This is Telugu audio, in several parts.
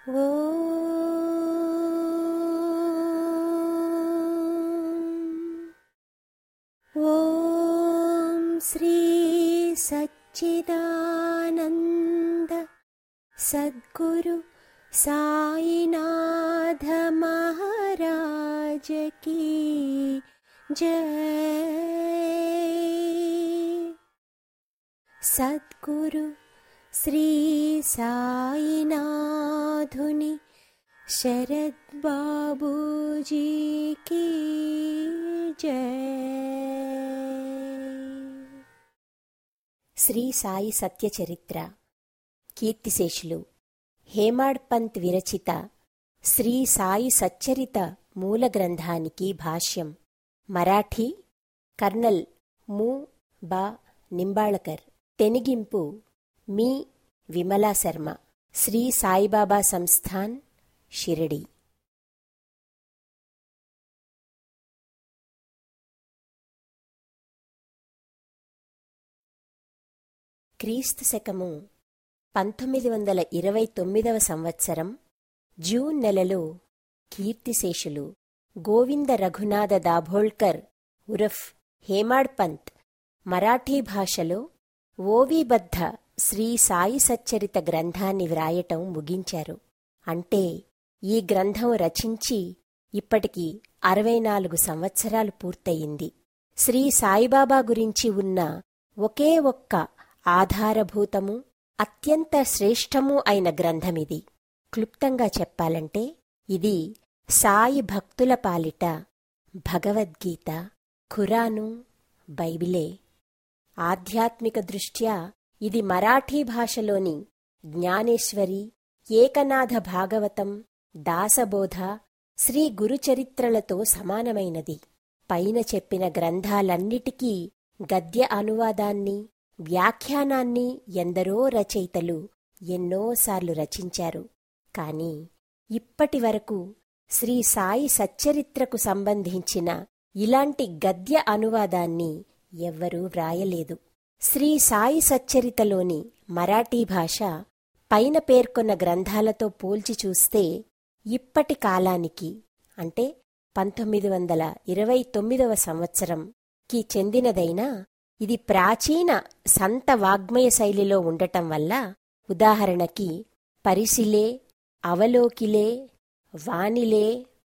ఓం శ్రీ సచ్చిదానంద సద్గురు సాయినాథ మహారాజ్ కీ జై. సద్గురు శ్రీ సాయినాథుని శరద్ బాబూజీ కీ జై. శ్రీ సాయి సత్యచరిత్ర కీర్తిశేషులు హేమాడ్ పంత్ విరచిత శ్రీ సాయి సచ్చరిత మూల గ్రంథానికి భాష్యం. మరాఠీ కర్నల్ ము. బా. నింబాళకర్. తెనిగింపు మీ. విమలా శర్మ. శ్రీ సాయిబాబా సంస్థాన్, షిరిడి. క్రీస్తు శకము 1929 సంవత్సరం జూన్ నెలలో కీర్తిశేషులు గోవింద రఘునాథ దాభోల్కర్ ఉరఫ్ హేమాడ్ పంత్ మరాఠీ భాషలో ఓవీబద్ధ శ్రీ సాయి సచ్చరిత గ్రంథాన్ని వ్రాయటం ముగించారు. అంటే ఈ గ్రంథం రచించి ఇప్పటికి 64 సంవత్సరాలు పూర్తయింది. శ్రీ సాయిబాబా గురించి ఉన్న ఒకే ఒక్క ఆధారభూతము అత్యంత శ్రేష్టము అయిన గ్రంథమిది. క్లుప్తంగా చెప్పాలంటే ఇది సాయి భక్తుల పాలిట భగవద్గీత, ఖురాను, బైబిలే. ఆధ్యాత్మిక దృష్ట్యా ఇది మరాఠీ భాషలోని జ్ఞానేశ్వరి, ఏకనాథ భాగవతం, దాసబోధ, శ్రీ గురుచరిత్రలతో సమానమైనది. పైన చెప్పిన గ్రంథాలన్నిటికీ గద్య అనువాదాన్ని, వ్యాఖ్యానాన్ని ఎందరో రచయితలు ఎన్నోసార్లు రచించారు. కాని ఇప్పటివరకు శ్రీ సాయి సచ్చరిత్రకు సంబంధించిన ఇలాంటి గద్య అనువాదాన్ని ఎవ్వరూ వ్రాయలేదు. శ్రీ సాయి సచ్చరితలోని మరాఠీ భాష పైన పేర్కొన్న గ్రంథాలతో పోల్చి చూస్తే ఇప్పటి కాలానికి అంటే 1929 సంవత్సరంకి చెందినదైనా ఇది ప్రాచీన సంత వాగ్మయ శైలిలో ఉండటం వల్ల ఉదాహరణకి పరిశిలే, అవలోకిలే, వానిలే,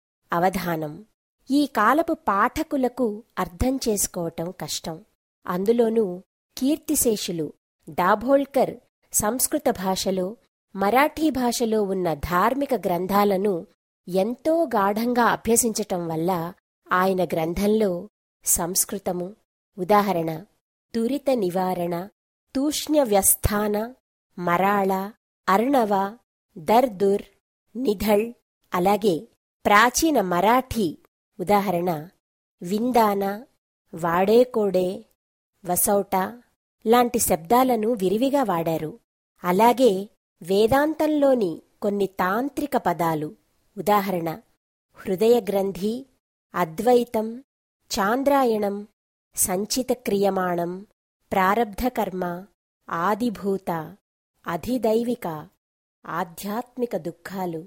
అవధానం ఈ కాలపు పాఠకులకు అర్థం చేసుకోవటం కష్టం. అందులోనూ కీర్తిశేషులు దాభోల్కర్ సంస్కృత భాషలో, మరాఠీ భాషలో ఉన్న ధార్మిక గ్రంథాలను ఎంతో గాఢంగా అభ్యసించటం వల్ల ఆయన గ్రంథంలో సంస్కృతము ఉదాహరణ దురిత నివారణ, తూష్ణ్య వ్యస్థాన, మరాళ, అర్ణవ, దర్దుర్, నిధళ్, అలాగే ప్రాచీన మరాఠీ ఉదాహరణ విందాన, వాడేకోడే, వసౌట లాంటి శబ్దాలను విరివిగా వాడారు. అలాగే వేదాంతంలోని కొన్ని తాంత్రిక పదాలు ఉదాహరణ హృదయగ్రంథి, అద్వైతం, చాంద్రాయణం, సంచిత క్రియమాణం, ప్రారబ్ధకర్మ, ఆదిభూత, అధిదైవిక, ఆధ్యాత్మిక దుఃఖాలు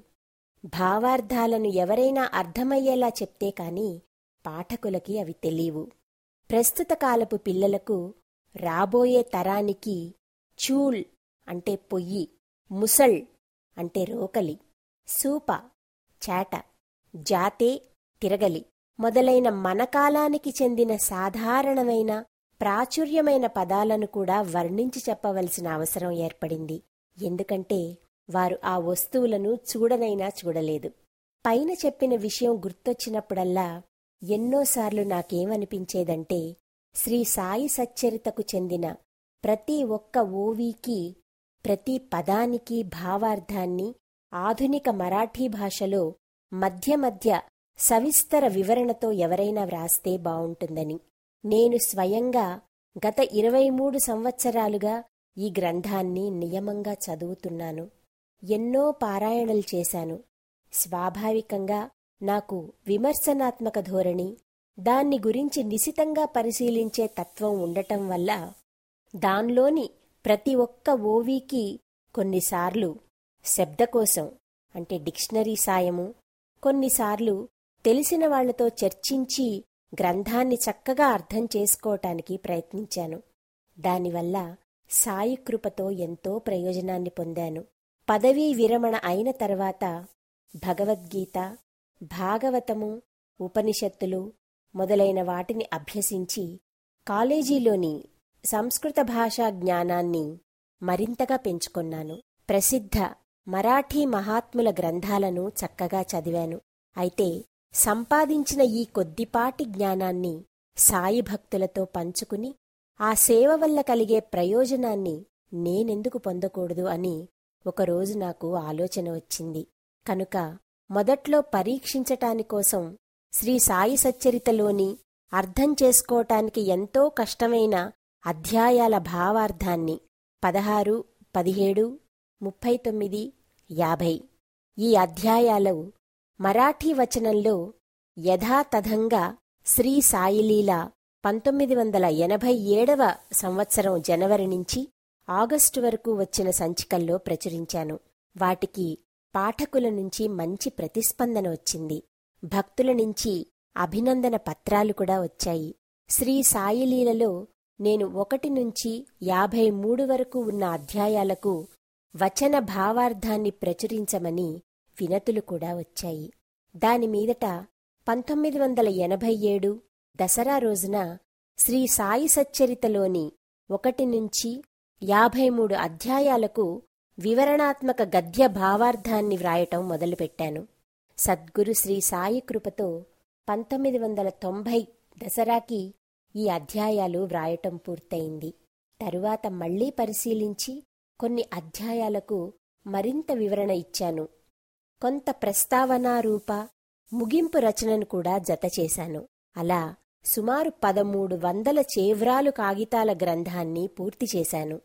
భావార్థాలను ఎవరైనా అర్థమయ్యేలా చెప్తే కాని పాఠకులకి అవి తెలీవు. ప్రస్తుత కాలపు పిల్లలకు, రాబోయే తరానికి చూల్ అంటే పొయ్యి, ముసళ్ అంటే రోకలి, సూప చాట, జాతే తిరగలి మొదలైన మన కాలానికి చెందిన సాధారణమైన ప్రాచుర్యమైన పదాలను కూడా వర్ణించి చెప్పవలసిన అవసరం ఏర్పడింది. ఎందుకంటే వారు ఆ వస్తువులను చూడనైనా చూడలేదు. పైన చెప్పిన విషయం గుర్తొచ్చినప్పుడల్లా ఎన్నోసార్లు నాకేమనిపించేదంటే శ్రీ సాయి సచ్చరితకు చెందిన ప్రతి ఒక్క ఓవీకి, ప్రతి పదానికి భావార్థాన్ని ఆధునిక మరాఠీ భాషలో మధ్య మధ్య సవిస్తర వివరణతో ఎవరైనా వ్రాస్తే బావుంటుందని. నేను స్వయంగా గత 23 సంవత్సరాలుగా ఈ గ్రంథాన్ని నియమంగా చదువుతున్నాను. ఎన్నో పారాయణలు చేశాను. స్వాభావికంగా నాకు విమర్శనాత్మక ధోరణి, దాన్ని గురించి నిశితంగా పరిశీలించే తత్వం ఉండటం వల్ల దాన్లోని ప్రతి ఒక్క ఓవీకి కొన్నిసార్లు శబ్దకోశం అంటే డిక్షనరీ సాయము, కొన్నిసార్లు తెలిసిన వాళ్లతో చర్చించి గ్రంథాన్ని చక్కగా అర్థం చేసుకోవటానికి ప్రయత్నించాను. దానివల్ల సాయి కృపతో ఎంతో ప్రయోజనాన్ని పొందాను. పదవీ విరమణ అయిన తర్వాత భగవద్గీత, భాగవతము, ఉపనిషత్తులు మొదలైన వాటిని అభ్యసించి కాలేజీలోని సంస్కృత భాషా జ్ఞానాన్ని మరింతగా పెంచుకొన్నాను. ప్రసిద్ధ మరాఠీ మహాత్ముల గ్రంథాలను చక్కగా చదివాను. అయితే సంపాదించిన ఈ కొద్దిపాటి జ్ఞానాన్ని సాయి భక్తులతో పంచుకుని ఆ సేవ వల్ల కలిగే ప్రయోజనాన్ని నేనెందుకు పొందకూడదు అని ఒకరోజు నాకు ఆలోచన వచ్చింది. కనుక మొదట్లో పరీక్షించటానికోసం శ్రీ సాయి సచ్చరితలోని అర్థం చేసుకోవటానికి ఎంతో కష్టమైన అధ్యాయాల భావార్థాన్ని 16, 17, 39, 50 ఈ అధ్యాయాలు మరాఠీ వచనంలో యథాతథంగా శ్రీ సాయిలీల 1987వ సంవత్సరం జనవరి నుంచి ఆగస్టు వరకు వచ్చిన సంచికల్లో ప్రచురించాను. వాటికి పాఠకుల నుంచి మంచి ప్రతిస్పందన వచ్చింది. భక్తుల నుంచి అభినందన పత్రాలు కూడా వచ్చాయి. శ్రీ సాయిలీలలో నేను 1 నుంచి 53 వరకు ఉన్న అధ్యాయాలకు వచన భావార్థాన్ని ప్రచురించమని వినతులు కూడా వచ్చాయి. దానిమీదట 1987 దసరా రోజున శ్రీ సాయి సచ్చరితలోని 1 నుంచి 53 అధ్యాయాలకు వివరణాత్మక గద్య భావార్థాన్ని వ్రాయటం మొదలుపెట్టాను. సద్గురు శ్రీ సాయి కృపతో 1990 దసరాకి ఈ అధ్యాయాలు వ్రాయటం పూర్తయింది. తరువాత మళ్లీ పరిశీలించి కొన్ని అధ్యాయాలకు మరింత వివరణ ఇచ్చాను. కొంత ప్రస్తావనారూప ముగింపు రచనను కూడా జతచేశాను. అలా సుమారు 1300 చేవ్రాలు కాగితాల గ్రంథాన్ని పూర్తి చేశాను.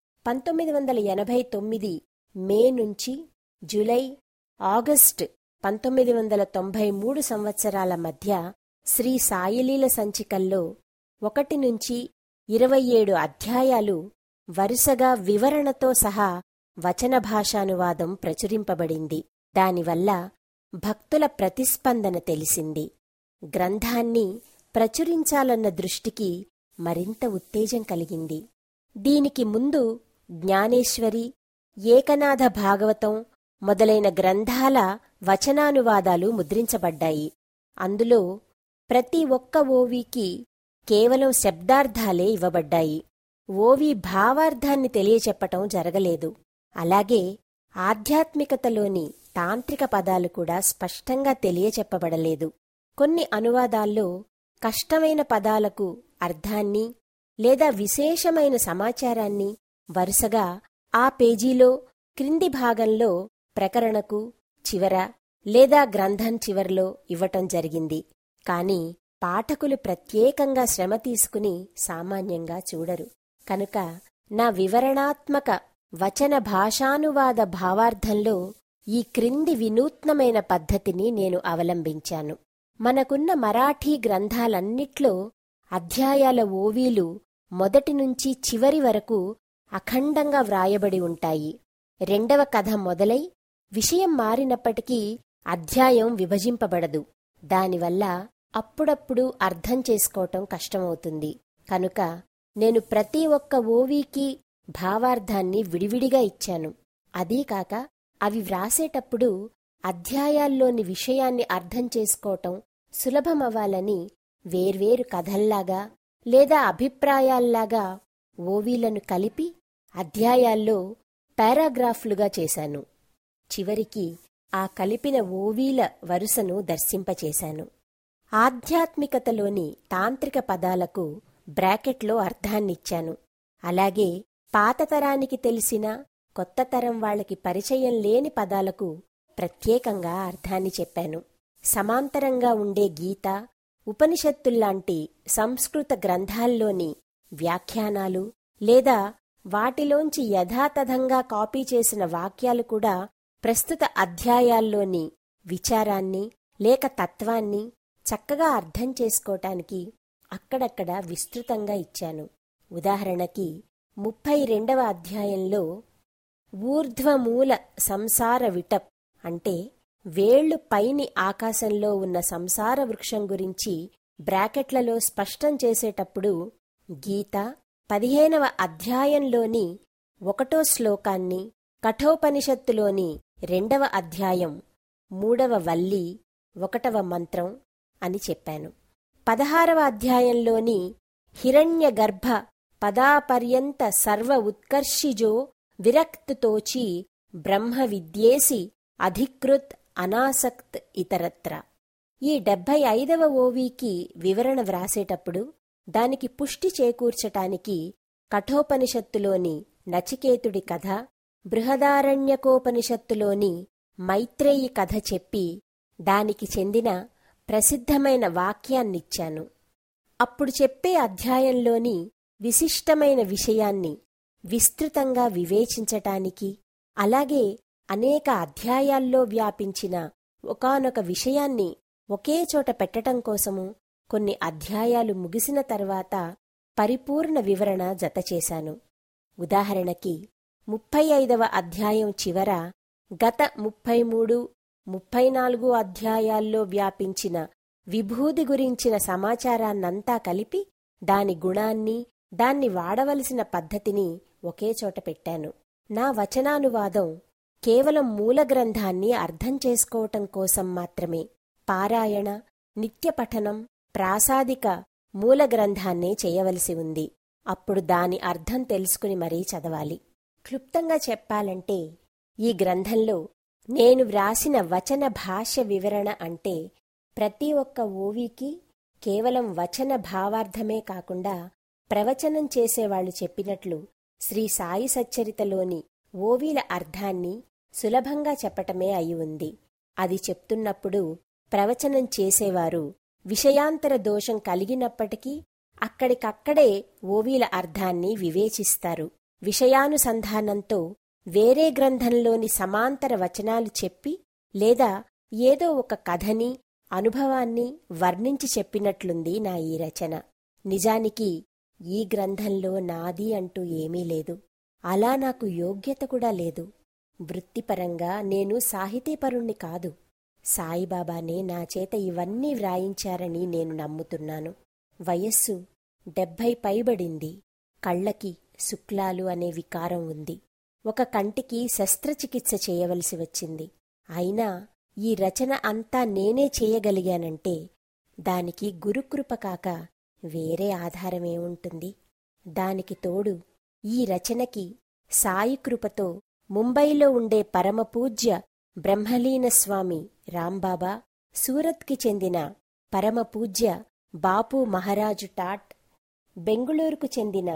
1989 మే నుంచి జూలై, ఆగస్టు 1993 సంవత్సరాల మధ్య శ్రీ సాయిలీల సంచికల్లో 1 నుంచి 27 అధ్యాయాలు వరుసగా వివరణతో సహా వచన భాషానువాదం ప్రచురింపబడింది. దానివల్ల భక్తుల ప్రతిస్పందన తెలిసింది. గ్రంథాన్ని ప్రచురించాలన్న దృష్టికి మరింత ఉత్తేజం కలిగింది. దీనికి ముందు జ్ఞానేశ్వరి, ఏకనాథ భాగవతం మొదలైన గ్రంథాల వచనానువాదాలు ముద్రించబడ్డాయి. అందులో ప్రతి ఒక్క ఓవికి కేవలం శబ్దార్థాలే ఇవ్వబడ్డాయి. ఓవి భావార్థాన్ని తెలియచెప్పటం జరగలేదు. అలాగే ఆధ్యాత్మికతలోని తాంత్రిక పదాలు కూడా స్పష్టంగా తెలియచెప్పబడలేదు. కొన్ని అనువాదాల్లో కష్టమైన పదాలకు అర్థాన్ని లేదా విశేషమైన సమాచారాన్ని వరుసగా ఆ పేజీలో క్రింది భాగంలో ప్రకరణకు చివర లేదా గ్రంథం చివర్లో ఇవ్వటం జరిగింది. కాని పాఠకులు ప్రత్యేకంగా శ్రమ తీసుకుని సామాన్యంగా చూడరు. కనుక నా వివరణాత్మక వచన భాషానువాద భావార్థంలో ఈ క్రింది వినూత్నమైన పద్ధతిని నేను అవలంబించాను. మనకున్న మరాఠీ గ్రంథాలన్నిట్లో అధ్యాయాల ఓవీలు మొదటి నుంచి చివరి వరకు అఖండంగా వ్రాయబడి ఉంటాయి. 2వ కథ మొదలై విషయం మారినప్పటికీ అధ్యాయం విభజింపబడదు. దానివల్ల అప్పుడప్పుడు అర్థం చేసుకోవటం కష్టమవుతుంది. కనుక నేను ప్రతి ఒక్క ఓవీకి భావార్థాన్ని విడివిడిగా ఇచ్చాను. అదీకాక అవి వ్రాసేటప్పుడు అధ్యాయాల్లోని విషయాన్ని అర్థం చేసుకోవటం సులభమవ్వాలని వేర్వేరు కథల్లాగా లేదా అభిప్రాయాల్లాగా ఓవీలను కలిపి అధ్యాయాల్లో పారాగ్రాఫ్లుగా చేశాను. చివరికి ఆ కలిపిన ఓవీల వరుసను దర్శింపచేశాను. ఆధ్యాత్మికతలోని తాంత్రిక పదాలకు బ్రాకెట్లో అర్థాన్నిచ్చాను. అలాగే పాతతరానికి తెలిసిన కొత్త తరం వాళ్లకి పరిచయం లేని పదాలకు ప్రత్యేకంగా అర్థాన్ని చెప్పాను. సమాంతరంగా ఉండే గీత, ఉపనిషత్తుల్లాంటి సంస్కృత గ్రంథాల్లోని వ్యాఖ్యానాలు లేదా వాటిలోంచి యథాతథంగా కాపీ చేసిన వాక్యాలు కూడా ప్రస్తుత అధ్యాయాల్లోని విచారాన్ని లేక తత్వాన్ని చక్కగా అర్థం చేసుకోవటానికి అక్కడక్కడ విస్తృతంగా ఇచ్చాను. ఉదాహరణకి 32వ అధ్యాయంలో ఊర్ధ్వమూల సంసార విటప్ అంటే వేళ్లు పైని ఆకాశంలో ఉన్న సంసార వృక్షం గురించి బ్రాకెట్లలో స్పష్టం చేసేటప్పుడు గీత 15వ అధ్యాయంలోని 1వ శ్లోకాన్ని, కఠోపనిషత్తులోని 2వ అధ్యాయం 3వ వల్లి 1వ మంత్రం అని చెప్పాను. 16వ అధ్యాయంలోని హిరణ్యగర్భ పదాపర్యంత సర్వ ఉత్కర్షిజో విరక్తుతోచి బ్రహ్మ విద్యేసి అధికృత్ అనాసక్త్ ఇతరత్ర. ఈ 75వ ఓవికి వివరణ వ్రాసేటప్పుడు దానికి పుష్టి చేకూర్చటానికి కఠోపనిషత్తులోని నచికేతుడి కథ, బృహదారణ్యకోపనిషత్తులోని మైత్రేయి కథ చెప్పి దానికి చెందిన ప్రసిద్ధమైన వాక్యాన్నిచ్చాను. అప్పుడు చెప్పే అధ్యాయంలోని విశిష్టమైన విషయాన్ని విస్తృతంగా వివేచించటానికి, అలాగే అనేక అధ్యాయాల్లో వ్యాపించిన ఒకానొక విషయాన్ని ఒకే చోట పెట్టటం కోసము కొన్ని అధ్యాయాలు ముగిసిన తర్వాత పరిపూర్ణ వివరణ జతచేశాను. ఉదాహరణకి 35వ అధ్యాయం చివర గత 33, 34 అధ్యాయాల్లో వ్యాపించిన విభూది గురించిన సమాచారాన్నంతా కలిపి దాని గుణాన్ని, దాన్ని వాడవలసిన పద్ధతిని ఒకే చోట పెట్టాను. నా వచనానువాదం కేవలం మూలగ్రంథాన్ని అర్థం చేసుకోవటం కోసం మాత్రమే. పారాయణ, నిత్యపఠనం, ప్రాసాదిక మూలగ్రంథాన్నే చేయవలసి ఉంది. అప్పుడు దాని అర్థం తెలుసుకుని మరీ చదవాలి. క్లుప్తంగా చెప్పాలంటే ఈ గ్రంథంలో నేను వ్రాసిన వచన భాష్య వివరణ అంటే ప్రతి ఒక్క ఓవికి కేవలం వచన భావార్థమే కాకుండా ప్రవచనం చేసేవాళ్లు చెప్పినట్లు శ్రీ సాయి సచ్చరితలోని ఓవీల అర్థాన్ని సులభంగా చెప్పటమే అయి ఉంది. అది చెప్తున్నప్పుడు ప్రవచనం చేసేవారు విషయాంతర దోషం కలిగినప్పటికీ అక్కడికక్కడే ఓవీల అర్థాన్ని వివేచిస్తారు. విషయానుసంధానంతో వేరే గ్రంథంలోని సమాంతర వచనాలు చెప్పి లేదా ఏదో ఒక కథని, అనుభవాన్ని వర్ణించి చెప్పినట్లుంది నా ఈ రచన. నిజానికి ఈ గ్రంథంలో నాది అంటూ ఏమీ లేదు. అలా నాకు యోగ్యత కూడా లేదు. వృత్తిపరంగా నేను సాహితీపరుణ్ణి కాదు. సాయిబాబానే నా చేత ఇవన్నీ వ్రాయించారని నేను నమ్ముతున్నాను. వయస్సు 70 పైబడింది. కళ్ళకి శుక్లాలు అనే వికారం ఉంది. ఒక కంటికి శస్త్రచికిత్స చేయవలసి వచ్చింది. అయినా ఈ రచన అంతా నేనే చేయగలిగానంటే దానికి గురుకృప కాక వేరే ఆధారమేముంటుంది? దానికి తోడు ఈ రచనకి సాయికృపతో ముంబైలో ఉండే పరమపూజ్య బ్రహ్మలీనస్వామి రాంబాబా, సూరత్కి చెందిన పరమపూజ్య బాపు మహారాజు టాట్, బెంగుళూరుకు చెందిన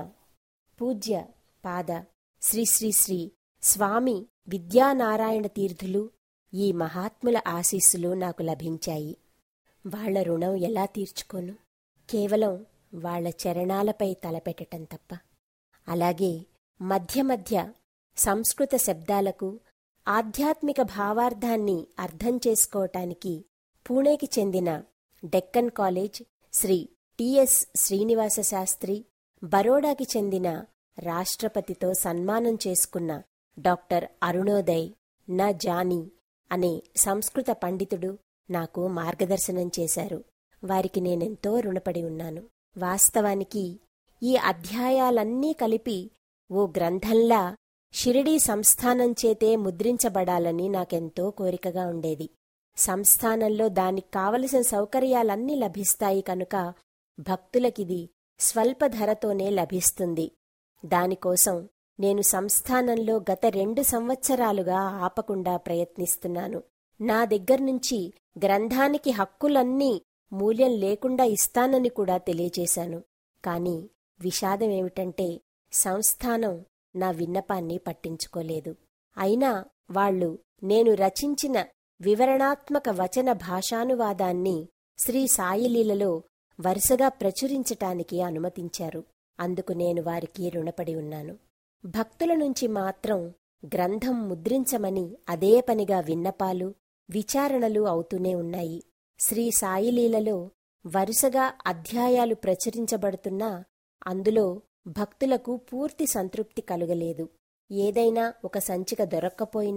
పూజ్య పాద శ్రీ శ్రీ శ్రీ స్వామి విద్యానారాయణ తీర్థులు, ఈ మహాత్ముల ఆశీస్సులు నాకు లభించాయి. వాళ్ల రుణం ఎలా తీర్చుకోను? కేవలం వాళ్ల చరణాలపై తలపెట్టటం తప్ప. అలాగే మధ్య మధ్య సంస్కృత శబ్దాలకు ఆధ్యాత్మిక భావార్థాన్ని అర్థం చేసుకోవటానికి పూణేకి చెందిన డెక్కన్ కాలేజ్ శ్రీ టిఎస్ శ్రీనివాస శాస్త్రి, బరోడాకి చెందిన రాష్ట్రపతితో సన్మానం చేసుకున్న డాక్టర్ అరుణోదయ్ న జానీ అనే సంస్కృత పండితుడు నాకు మార్గదర్శనం చేశారు. వారికి నేనెంతో రుణపడి ఉన్నాను. వాస్తవానికి ఈ అధ్యాయాలన్నీ కలిపి ఓ గ్రంథంలా షిరిడీ సంస్థానం చేతే ముద్రించబడాలని నాకెంతో కోరికగా ఉండేది. సంస్థానంలో దానికి కావలసిన సౌకర్యాలన్నీ లభిస్తాయి కనుక భక్తులకిది స్వల్ప ధరతోనే లభిస్తుంది. దానికోసం నేను సంస్థానంలో గత 2 సంవత్సరాలుగా ఆపకుండా ప్రయత్నిస్తున్నాను. నా దగ్గర్నుంచి గ్రంథానికి హక్కులన్నీ మూల్యం లేకుండా ఇస్తానని కూడా తెలియచేశాను. కాని విషాదమేమిటంటే సంస్థానం నా విన్నపాన్ని పట్టించుకోలేదు. అయినా వాళ్లు నేను రచించిన వివరణాత్మక వచన భాషానువాదాన్ని శ్రీ సాయిలీలలో వరుసగా ప్రచురించటానికి అనుమతించారు. అందుకు నేను వారికి రుణపడి ఉన్నాను. భక్తుల నుంచి మాత్రం గ్రంథం ముద్రించమని అదే పనిగా విన్నపాలు, విచారణలు అవుతూనే ఉన్నాయి. శ్రీ సాయిలీలలో వరుసగా అధ్యాయాలు ప్రచురించబడుతున్నా అందులో భక్తులకు పూర్తి సంతృప్తి కలుగలేదు. ఏదైనా ఒక సంచిక దొరక్కపోయినా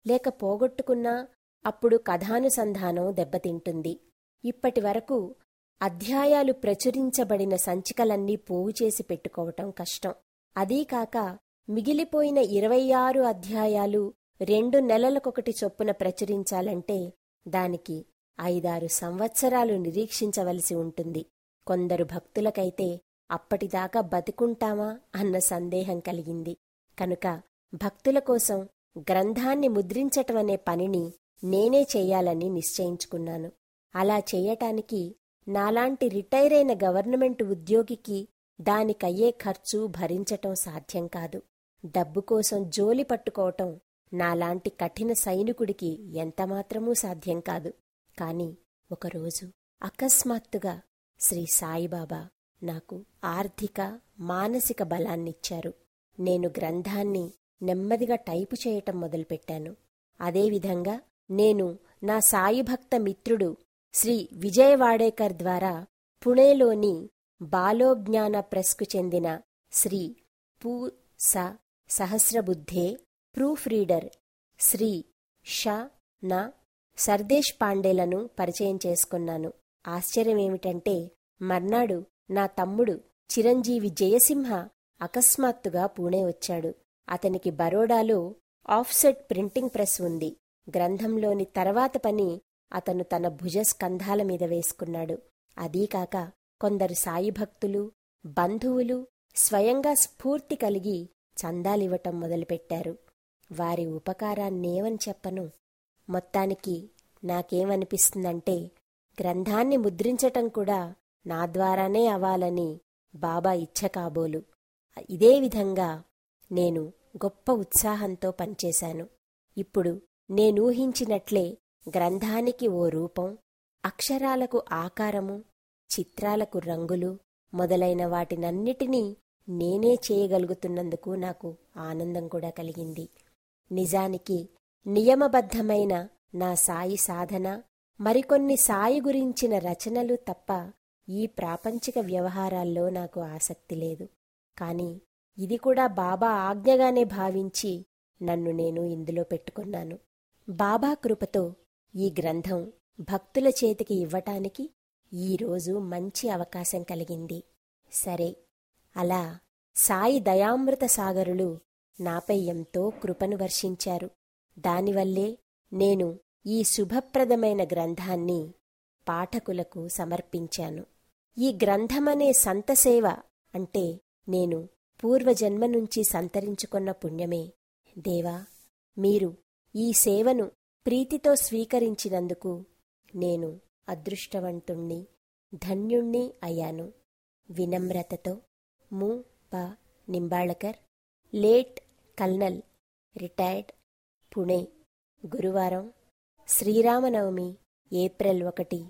లేక పోగొట్టుకున్నా అప్పుడు కథానుసంధానం దెబ్బతింటుంది. ఇప్పటివరకు అధ్యాయాలు ప్రచురించబడిన సంచికలన్నీ పోగుచేసి పెట్టుకోవటం కష్టం. అదీకాక మిగిలిపోయిన 26 అధ్యాయాలు 2 నెలలకొకటి చొప్పున ప్రచురించాలంటే దానికి 5-6 సంవత్సరాలు నిరీక్షించవలసి ఉంటుంది. కొందరు భక్తులకైతే అప్పటిదాకా బతికుంటామా అన్న సందేహం కలిగింది. కనుక భక్తుల కోసం గ్రంథాన్ని ముద్రించటమనే పనిని నేనే చెయ్యాలని నిశ్చయించుకున్నాను. అలా చెయ్యటానికి నాలాంటి రిటైరైన గవర్నమెంట్ ఉద్యోగికి దానికయ్యే ఖర్చు భరించటం సాధ్యం కాదు. డబ్బు కోసం జోలి పట్టుకోవటం నాలాంటి కఠిన సైనికుడికి ఎంతమాత్రమూ సాధ్యం కాదు. కాని ఒకరోజు అకస్మాత్తుగా శ్రీ సాయిబాబా నాకు ఆర్థిక, మానసిక బలాన్నిచ్చారు. నేను గ్రంథాన్ని నెమ్మదిగా టైపు చేయటం మొదలుపెట్టాను. అదేవిధంగా నేను నా సాయిభక్త మిత్రుడు శ్రీ విజయ్ వాడేకర్ ద్వారా పుణేలోని బాలోజ్ఞాన ప్రెస్కు చెందిన శ్రీ పు. స. సహస్రబుద్ధే, ప్రూఫ్ రీడర్ శ్రీ ష. నా. సర్దేశ్ పాండేలను పరిచయం చేసుకున్నాను. ఆశ్చర్యమేమిటంటే మర్నాడు నా తమ్ముడు చిరంజీవి జయసింహ అకస్మాత్తుగా పూణే వచ్చాడు. అతనికి బరోడాలో ఆఫ్సెట్ ప్రింటింగ్ ప్రెస్ ఉంది. గ్రంథంలోని తర్వాత పని అతను తన భుజస్కంధాల మీద వేసుకున్నాడు. అదీకాక కొందరు సాయిభక్తులు, బంధువులు స్వయంగా స్ఫూర్తి కలిగి చందాలివ్వటం మొదలుపెట్టారు. వారి ఉపకారాన్నేమని చెప్పను. మొత్తానికి నాకేమనిపిస్తుందంటే గ్రంథాన్ని ముద్రించటం కూడా నా ద్వారానే అవ్వాలని బాబా ఇచ్ఛ కాబోలు. ఇదే విధంగా నేను గొప్ప ఉత్సాహంతో పనిచేశాను. ఇప్పుడు నేనూహించినట్లే గ్రంథానికి ఓ రూపం, అక్షరాలకు ఆకారము, చిత్రాలకు రంగులు మొదలైన వాటినన్నిటినీ నేనే చేయగలుగుతున్నందుకు నాకు ఆనందం కూడా కలిగింది. నిజానికి నియమబద్ధమైన నా సాయి సాధన, మరికొన్ని సాయి గురించిన రచనలు తప్ప ఈ ప్రాపంచిక వ్యవహారాల్లో నాకు ఆసక్తి లేదు. కాని ఇది కూడా బాబా ఆజ్ఞగానే భావించి నన్ను నేను ఇందులో పెట్టుకున్నాను. బాబా కృపతో ఈ గ్రంథం భక్తుల చేతికి ఇవ్వటానికి ఈరోజు మంచి అవకాశం కలిగింది. సరే, అలా సాయి దయామృత సాగరులు నాపై ఎంతో కృపను వర్షించారు. దానివల్లే నేను ఈ శుభప్రదమైన గ్రంథాన్ని పాఠకులకు సమర్పించాను. ఈ గ్రంథమనే సంతసేవ అంటే నేను పూర్వజన్మ నుంచి సంతరించుకున్న పుణ్యమే. దేవా, మీరు ఈ సేవను ప్రీతితో స్వీకరించినందుకు నేను అదృష్టవంతుణ్ణి, ధన్యుణ్ణి అయ్యాను. వినమ్రతతో ము. ప. Nimbalkar, late colonel, retired, Pune. గురువారం, శ్రీరామనవమి, ఏప్రిల్ 1,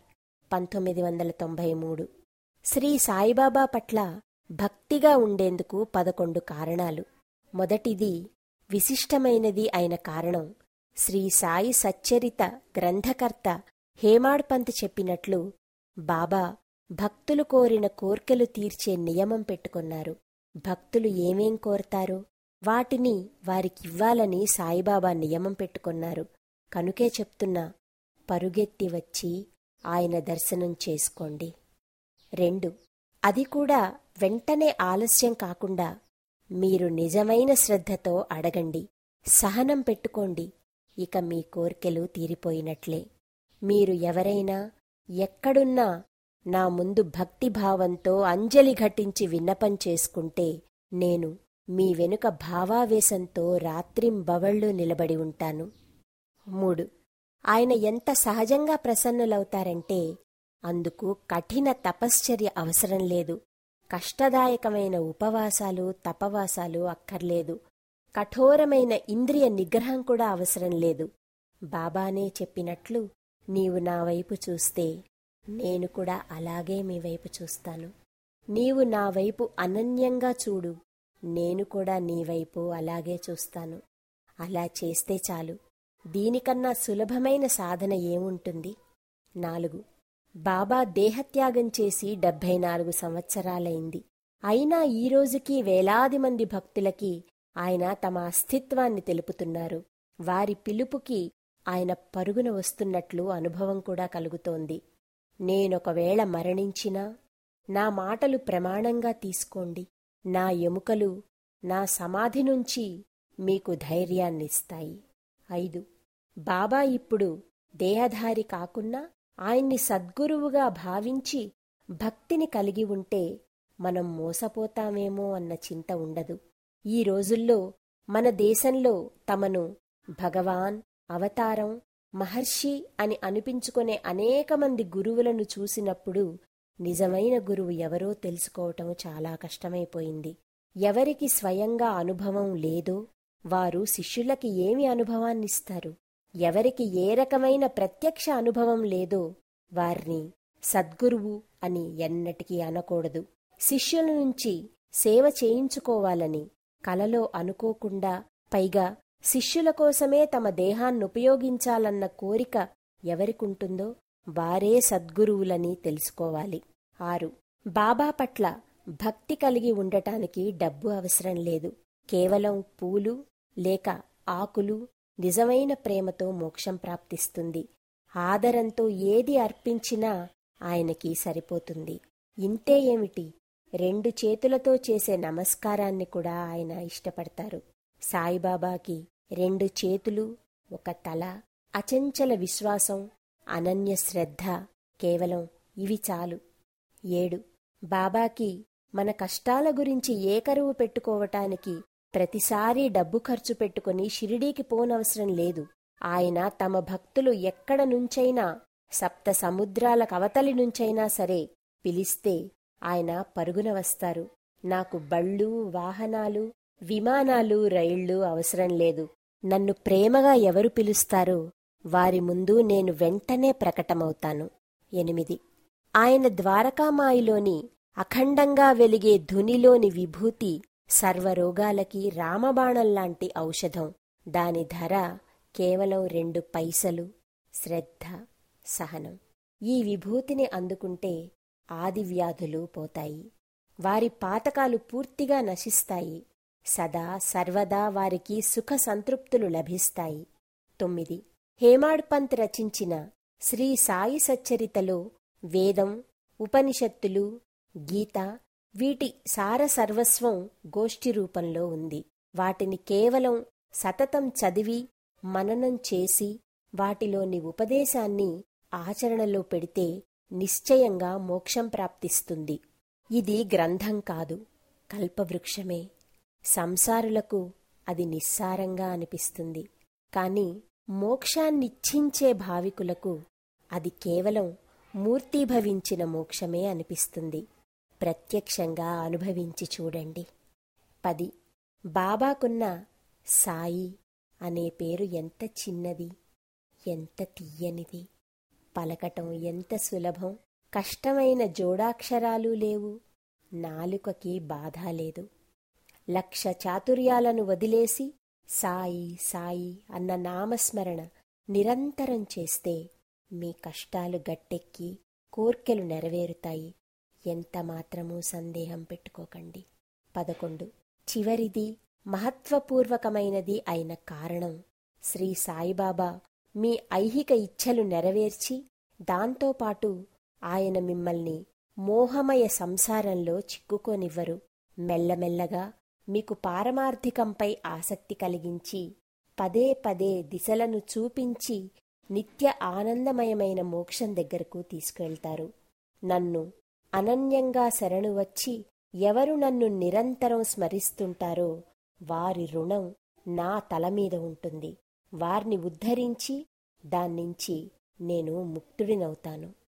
1993. శ్రీ సాయిబాబా పట్ల భక్తిగా ఉండేందుకు 11 కారణాలు. మొదటిది, విశిష్టమైనది అయిన కారణం శ్రీ సాయి సచ్చరిత గ్రంథకర్త హేమాడ్పంత్ చెప్పినట్లు బాబా భక్తులు కోరిన కోర్కెలు తీర్చే నియమం పెట్టుకున్నారు. భక్తులు ఏమేం కోరతారో వాటిని వారికివ్వాలని సాయిబాబా నియమం పెట్టుకున్నారు. కనుకే చెప్తున్నా, పరుగెత్తి వచ్చి ఆయన దర్శనం చేసుకోండి. 2, అది కూడా వెంటనే ఆలస్యం కాకుండా మీరు నిజమైన శ్రద్ధతో అడగండి, సహనం పెట్టుకోండి. ఇక మీ కోర్కెలు తీరిపోయినట్లే. మీరు ఎవరైనా ఎక్కడున్నా నా ముందు భక్తిభావంతో అంజలి ఘటించి విన్నపం చేసుకుంటే నేను మీ వెనుక భావావేశంతో రాత్రింబవళ్ళు నిలబడి ఉంటాను. 3, ఆయన ఎంత సహజంగా ప్రసన్నులవుతారంటే అందుకు కఠిన తపశ్చర్య అవసరం లేదు. కష్టదాయకమైన ఉపవాసాలు, తపవాసాలు అక్కర్లేదు. కఠోరమైన ఇంద్రియ నిగ్రహం కూడా అవసరం లేదు. బాబానే చెప్పినట్లు, నీవు నా వైపు చూస్తే నేను కూడా అలాగే మీ వైపు చూస్తాను. నీవు నా వైపు అనన్యంగా చూడు, నేను కూడా నీ వైపు అలాగే చూస్తాను. అలా చేస్తే చాలు. దీనికన్నా సులభమైన సాధన ఏముంటుంది? 4, బాబా దేహత్యాగం చేసి 74 సంవత్సరాలైంది. అయినా ఈరోజుకి వేలాది మంది భక్తులకి ఆయన తమ అస్తిత్వాన్ని తెలుపుతున్నారు. వారి పిలుపుకి ఆయన పరుగున వస్తున్నట్లు అనుభవం కూడా కలుగుతోంది. నేనొకవేళ మరణించినా నా మాటలు ప్రమాణంగా తీసుకోండి. నా ఎముకలు నా సమాధి నుంచి మీకు ధైర్యాన్నిస్తాయి. 5. బాబా ఇప్పుడు దేహధారి కాకున్నా ఆయన్ని సద్గురువుగా భావించి భక్తిని కలిగి ఉంటే మనం మోసపోతామేమో అన్న చింత ఉండదు. ఈ రోజుల్లో మన దేశంలో తమను భగవాన్, అవతారం, మహర్షి అని అనిపించుకునే అనేక మంది గురువులను చూసినప్పుడు నిజమైన గురువు ఎవరో తెలుసుకోవటం చాలా కష్టమైపోయింది. ఎవరికి స్వయంగా అనుభవం లేదో వారు శిష్యులకి ఏమి అనుభవాన్నిస్తారు? ఎవరికి ఏ రకమైన ప్రత్యక్ష అనుభవం లేదో వారిని సద్గురువు అని ఎన్నటికీ అనకూడదు. శిష్యుల నుంచి సేవ చేయించుకోవాలని కలలో అనుకోకుండా, పైగా శిష్యుల కోసమే తమ దేహాన్నుపయోగించాలన్న కోరిక ఎవరికుంటుందో వారే సద్గురువులని తెలుసుకోవాలి. 6. బాబా పట్ల భక్తి కలిగి ఉండటానికి డబ్బు అవసరం లేదు. కేవలం పూలు లేక ఆకులు నిజమైన ప్రేమతో మోక్షం ప్రాప్తిస్తుంది. ఆదరంతో ఏది అర్పించినా ఆయనకి సరిపోతుంది. ఇంతే ఏమిటి, 2 చేతులతో చేసే నమస్కారాన్ని కూడా ఆయన ఇష్టపడతారు. సాయిబాబాకి 2 చేతులు, 1 తల, అచంచల విశ్వాసం, అనన్య శ్రద్ధ, కేవలం ఇవి చాలు. 7. బాబాకి మన కష్టాల గురించి ఏకరువు పెట్టుకోవటానికి ప్రతిసారీ డబ్బు ఖర్చు పెట్టుకుని షిరిడీకి పోనవసరం లేదు. ఆయన తమ భక్తులు ఎక్కడ నుంచైనా, 7 సముద్రాల కవతలి నుంచైనా సరే పిలిస్తే ఆయన పరుగున వస్తారు. నాకు బళ్ళు, వాహనాలు, విమానాలు, రైళ్లు అవసరం లేదు. నన్ను ప్రేమగా ఎవరు పిలుస్తారో వారి ముందు నేను వెంటనే ప్రకటమవుతాను. 8. ఆయన ద్వారకామాయిలోని అఖండంగా వెలిగే ధునిలోని విభూతి సర్వరోగాలకి రామబాణంలాంటి ఔషధం. దాని ధర కేవలం 2 పైసలు. శ్రద్ధ, సహనం. ఈ విభూతిని అందుకుంటే ఆదివ్యాధులు పోతాయి. వారి పాతకాలు పూర్తిగా నశిస్తాయి. సదా సర్వదా వారికి సుఖ సంతృప్తులు లభిస్తాయి. 9. హేమాడ్ పంత్ రచించిన శ్రీ సాయి సచ్చరితలో వేదం, ఉపనిషత్తులు, గీత వీటి సారసర్వస్వం గోష్ఠి రూపంలో ఉంది. వాటిని కేవలం సతతం చదివి మననం చేసి వాటిలోని ఉపదేశాన్ని ఆచరణలో పెడితే నిశ్చయంగా మోక్షం ప్రాప్తిస్తుంది. ఇది గ్రంథం కాదు, కల్పవృక్షమే. సంసారులకు అది నిస్సారంగా అనిపిస్తుంది. కాని మోక్షాన్నిచ్ఛించే భావికులకు అది కేవలం మూర్తీభవించిన మోక్షమే అనిపిస్తుంది. ప్రత్యక్షంగా అనుభవించి చూడండి. 10. బాబాకున్న సాయి అనే పేరు ఎంత చిన్నది, ఎంత తీయనిది. పలకటం ఎంత సులభం. కష్టమైన జోడాక్షరాలు లేవు. నాలుకకి బాధ లేదు. 1,00,000 చాతుర్యాలను వదిలేసి సాయి సాయి అన్న నామస్మరణ నిరంతరం చేస్తే మీ కష్టాలు గట్టెక్కి కోర్కెలు నెరవేరుతాయి. ఎంత మాత్రమూ సందేహం పెట్టుకోకండి. 11. చివరిది మహత్వపూర్వకమైనది అయిన కారణం, శ్రీ సాయిబాబా మీ ఐహిక ఇచ్ఛలు నెరవేర్చి దాంతోపాటు ఆయన మిమ్మల్ని మోహమయ సంసారంలో చిక్కుకోనివ్వరు. మెల్లమెల్లగా మీకు పారమార్థికంపై ఆసక్తి కలిగించి పదే పదే దిశలను చూపించి నిత్య ఆనందమయమైన మోక్షం దగ్గరకు తీసుకువెళ్తారు. నన్ను అనన్యంగా శరణు వచ్చి ఎవరు నన్ను నిరంతరం స్మరిస్తుంటారో వారి రుణం నా తలమీద ఉంటుంది. వారిని ఉద్ధరించి దాన్నించి నేను ముక్తుడినవుతాను.